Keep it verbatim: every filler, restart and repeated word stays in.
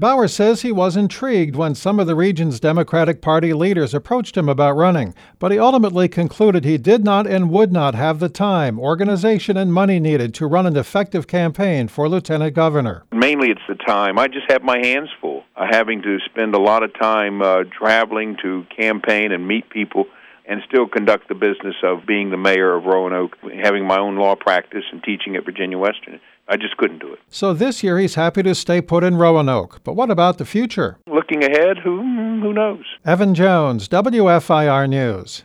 Bauer says he was intrigued when some of the region's Democratic Party leaders approached him about running, but he ultimately concluded he did not and would not have the time, organization, and money needed to run an effective campaign for lieutenant governor. Mainly it's the time. I just have my hands full, uh, having to spend a lot of time uh, traveling to campaign and meet people and still conduct the business of being the mayor of Roanoke, having my own law practice and teaching at Virginia Western. I just couldn't do it. So this year he's happy to stay put in Roanoke. But what about the future? Looking ahead, who who knows? Evan Jones, W F I R News.